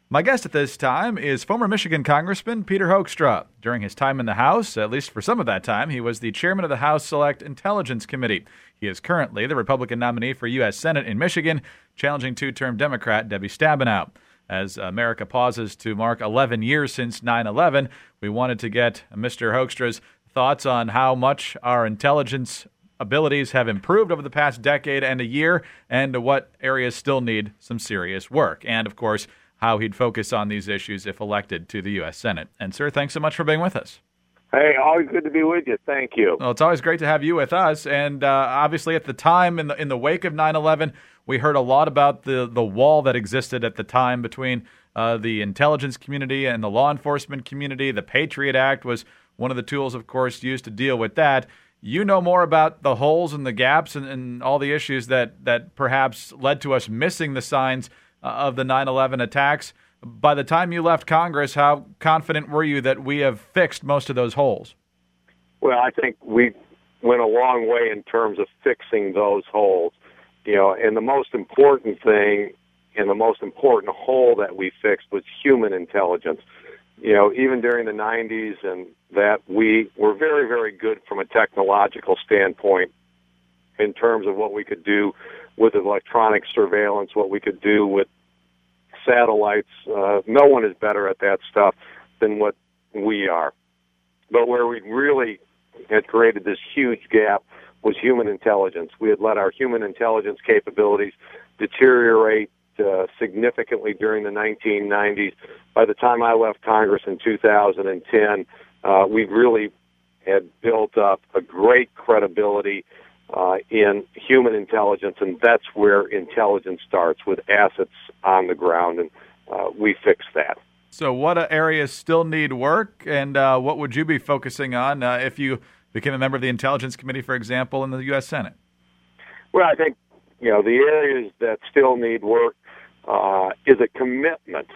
My guest at this time is former Michigan Congressman Peter Hoekstra. During his time in the House, at least for some of that time, he was the chairman of the House Select Intelligence Committee. He is currently the Republican nominee for U.S. Senate in Michigan, challenging two-term Democrat Debbie Stabenow. As America pauses to mark 11 years since 9/11, we wanted to get Mr. Hoekstra's thoughts on how much our intelligence abilities have improved over the past decade and a year, and what areas still need some serious work. And, of course, how he'd focus on these issues if elected to the U.S. Senate. And, sir, thanks so much for being with us. Hey, always good to be with you. Thank you. Well, it's always great to have you with us. And obviously, at the time, in the wake of 9/11, we heard a lot about the wall that existed at the time between the intelligence community and the law enforcement community. The Patriot Act was one of the tools, of course, used to deal with that. You know more about the holes and the gaps and all the issues that perhaps led to us missing the signs of the 9/11 attacks. By the time you left Congress, how confident were you that we have fixed most of those holes? Well, I think we went a long way in terms of fixing those holes. And the most important thing and the most important hole that we fixed was human intelligence. Even during the 90s, and that we were very, very good from a technological standpoint in terms of what we could do with electronic surveillance, what we could do with satellites. No one is better at that stuff than what we are. But where we really had created this huge gap was human intelligence. We had let our human intelligence capabilities deteriorate significantly during the 1990s. By the time I left Congress in 2010, we really had built up a great credibility in human intelligence, and that's where intelligence starts, with assets on the ground, and we fixed that. So what areas still need work, and what would you be focusing on if you became a member of the Intelligence Committee, for example, in the U.S. Senate? Well, I think, the areas that still need work is a commitment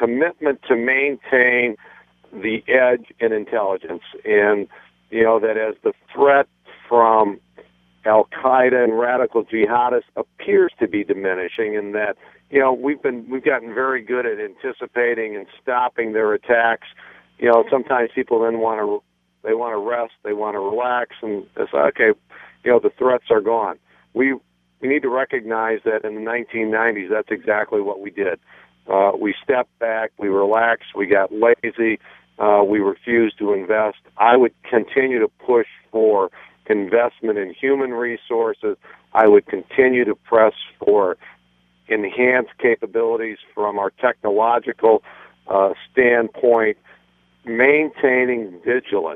to maintain the edge in intelligence, and, that as the threat from Al-Qaeda and radical jihadists appears to be diminishing, and that we've gotten very good at anticipating and stopping their attacks. Sometimes people then want to rest, they want to relax, and they say, okay, the threats are gone. We need to recognize that in the 1990s, that's exactly what we did. We stepped back, we relaxed, we got lazy, we refused to invest. I would continue to push for investment in human resources. I would continue to press for enhanced capabilities from our technological standpoint, maintaining vigilance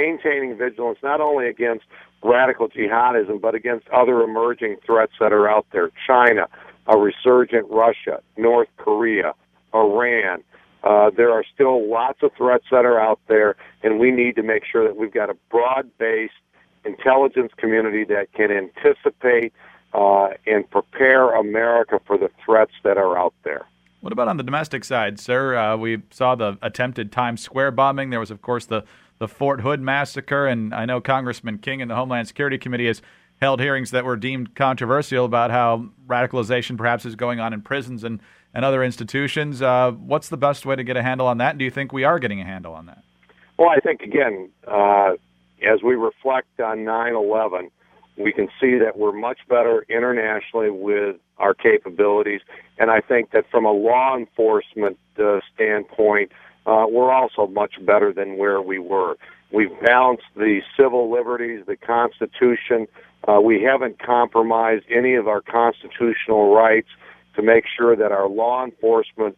not only against radical jihadism, but against other emerging threats that are out there. China, a resurgent Russia, North Korea, Iran. There are still lots of threats that are out there, and we need to make sure that we've got a broad-based intelligence community that can anticipate and prepare America for the threats that are out there. What about on the domestic side, sir? We saw the attempted Times Square bombing. There was, of course, the Fort Hood massacre, and I know Congressman King in the Homeland Security Committee has held hearings that were deemed controversial about how radicalization perhaps is going on in prisons and other institutions. What's the best way to get a handle on that? And do you think we are getting a handle on that? Well, I think, again, as we reflect on 9/11, we can see that we're much better internationally with our capabilities, and I think that from a law enforcement standpoint, we're also much better than where we were. We've balanced the civil liberties, the Constitution. We haven't compromised any of our constitutional rights to make sure that our law enforcement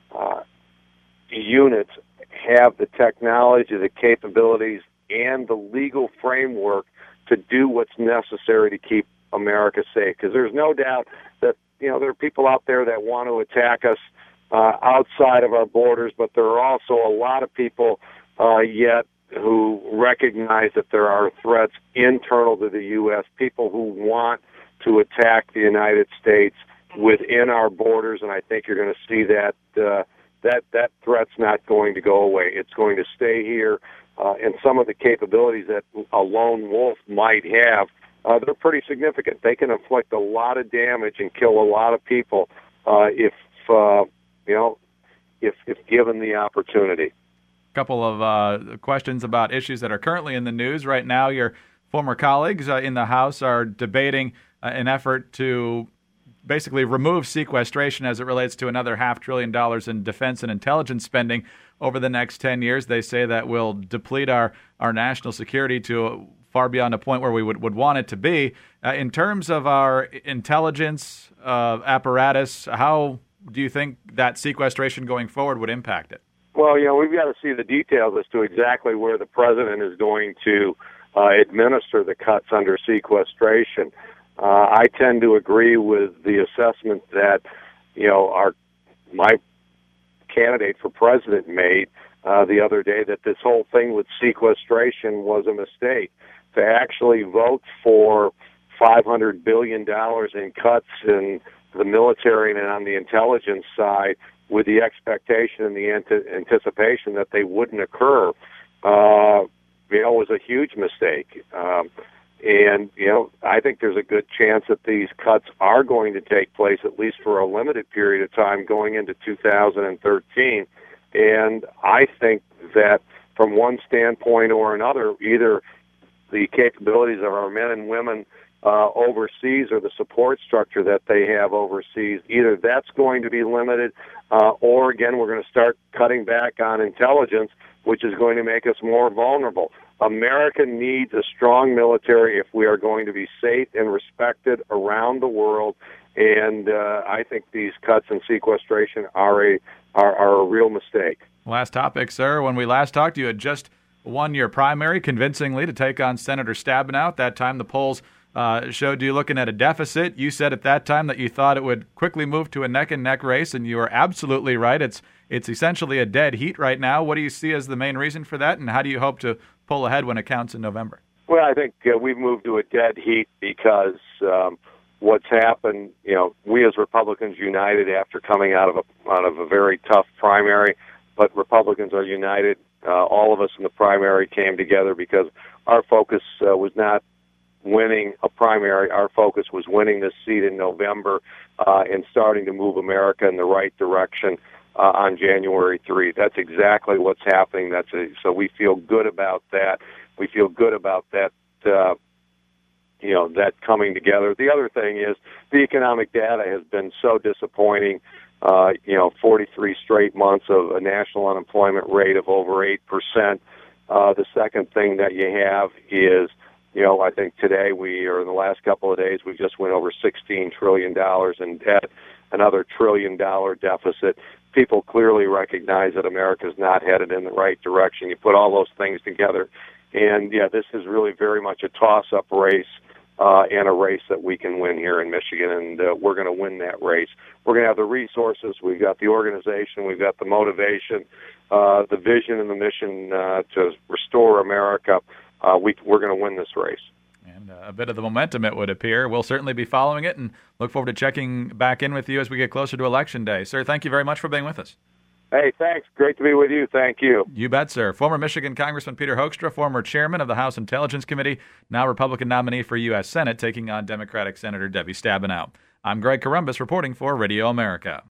units have the technology, the capabilities, and the legal framework to do what's necessary to keep America safe. Because there's no doubt that, there are people out there that want to attack us outside of our borders, but there are also a lot of people yet who recognize that there are threats internal to the U.S., people who want to attack the United States within our borders, and I think you're going to see that that threat's not going to go away. It's going to stay here, and some of the capabilities that a lone wolf might have, they're pretty significant. They can inflict a lot of damage and kill a lot of people if if given the opportunity. Couple of questions about issues that are currently in the news right now. Your former colleagues in the House are debating an effort to basically remove sequestration as it relates to another $500 billion in defense and intelligence spending over the next 10 years. They say that will deplete our national security to far beyond a point where we would want it to be. In terms of our intelligence apparatus, how do you think that sequestration going forward would impact it? Well, we've got to see the details as to exactly where the president is going to administer the cuts under sequestration. I tend to agree with the assessment that, my candidate for president made the other day, that this whole thing with sequestration was a mistake. To actually vote for $500 billion in cuts in the military and on the intelligence side with the expectation and the anticipation that they wouldn't occur, was a huge mistake. And I think there's a good chance that these cuts are going to take place, at least for a limited period of time, going into 2013. And I think that from one standpoint or another, either the capabilities of our men and women overseas or the support structure that they have overseas, either that's going to be limited or, again, we're going to start cutting back on intelligence, which is going to make us more vulnerable. America needs a strong military if we are going to be safe and respected around the world, and I think these cuts and sequestration are a real mistake. Last topic, sir. When we last talked, you had just won your primary convincingly to take on Senator Stabenow. At that time, the polls showed you looking at a deficit. You said at that time that you thought it would quickly move to a neck-and-neck race, and you were absolutely right. It's essentially a dead heat right now. What do you see as the main reason for that, and how do you hope to pull ahead when it counts in November? Well, I think we've moved to a dead heat because what's happened, we as Republicans united after coming out of a very tough primary, but Republicans are united. All of us in the primary came together because our focus was not winning a primary. Our focus was winning this seat in November and starting to move America in the right direction on January 3. That's exactly what's happening. So we feel good about that. We feel good about that, that coming together. The other thing is the economic data has been so disappointing. 43 straight months of a national unemployment rate of over 8%. The second thing that you have is, I think today in the last couple of days, we just went over $16 trillion in debt, another $1 trillion deficit. People clearly recognize that America's not headed in the right direction. You put all those things together, and this is really very much a toss-up race and a race that we can win here in Michigan, and we're going to win that race. We're going to have the resources, we've got the organization, we've got the motivation, the vision and the mission to restore America. We're going to win this race. And a bit of the momentum, it would appear. We'll certainly be following it and look forward to checking back in with you as we get closer to Election Day. Sir, thank you very much for being with us. Hey, thanks. Great to be with you. Thank you. You bet, sir. Former Michigan Congressman Peter Hoekstra, former chairman of the House Intelligence Committee, now Republican nominee for U.S. Senate, taking on Democratic Senator Debbie Stabenow. I'm Greg Corombos reporting for Radio America.